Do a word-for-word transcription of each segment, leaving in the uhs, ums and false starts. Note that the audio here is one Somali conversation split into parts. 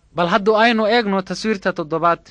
bal hadduu aynu eegno taswiirta toddobaad.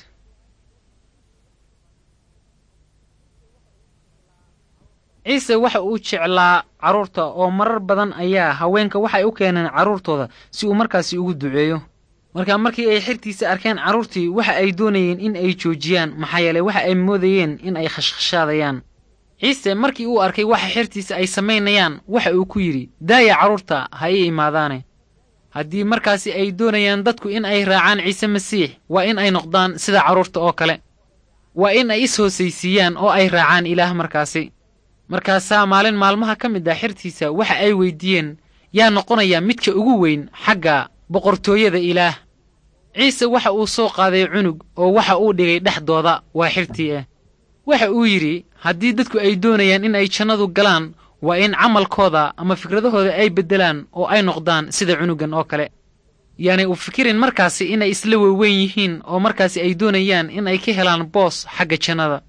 ciise waxa uu jeclaa carruurta oo marar badan ayaa haweenka waxay u keeneen carruurtooda si uu markaasi ugu duceeyo. markaa markii ay xirtiisa arkeen carruurtii waxa ay doonayeen in ay joojiyaan maxaa yeelay waxa ay moodayeen in ay khashkhashaadayaan. ciise markii uu arkay waxa xirtiisa ay samaynayaan waxa uu ku yidhi, daaya carruurta ha ii imaadaane. haddii markaasi ay doonayaan dadku in ay raacaan ciise masiix waa in ay noqdaan sida carruurta oo kale, waa in ay is-hoosaysiiyaan oo ay raacaan ilaah markaasi. markaasaa maalin maalmaha ka mid ah xirtiisa waxa ay weyddiiyeen, yaa noqonaya midka ugu weyn xagga boqortooyada ilaah. ciise waxa uu soo qaaday cunug oo waxa uu dhigay dhexdooda waa xirtii ah. waxa uu yidhi, haddii dadku ay doonayaan in ay jannadu galaan waa in camalkooda ama fikradahooda ay beddelaan oo ay noqdaan sida cunugan oo kale. yaanay u fikirin markaasi inay isla waaweyn yihiin oo markaasi ay doonayaan in ay ka helaan boos xagga jannada.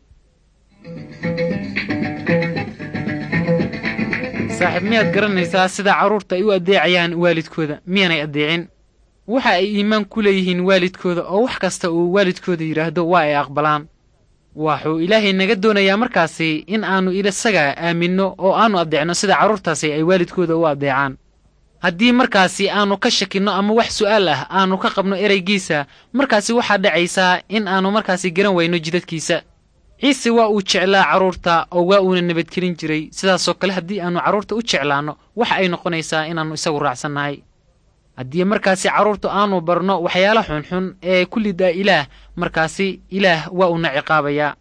saaxiib, miyaad garanaysaa sida carruurta ay u addeecayaan waalidkooda miyaanay addeecin? waxa ay iimaan ku leeyihiin waalidkooda oo wax kasta uu waalidkooda yidhaahdo waa ay aqbalaan. waxuu ilaahay naga doonayaa markaasi in aannu isaga aaminno oo aannu addeecno sida carruurtaasi ay waalidkooda u addeecaan. haddii markaasi aannu ka shakinno ama wax su'aal ah aannu ka qabno eraygiisa, markaasi waxaa dhacaysaa in aannu markaasi garan wayno jidadkiisa. ciise waa uu jeclaa carruurta oo waa uuna nabadgelin jiray. sidaasoo kale haddii aannu carruurta u jeclaanno waxa ay noqonaysaa inaannu isagu raacsannahay. haddii markaasi carruurtu aannu barno waxyaala xunxun ee ku liddaa ilaah, markaasi ilaah waa uuna ciqaabayaa.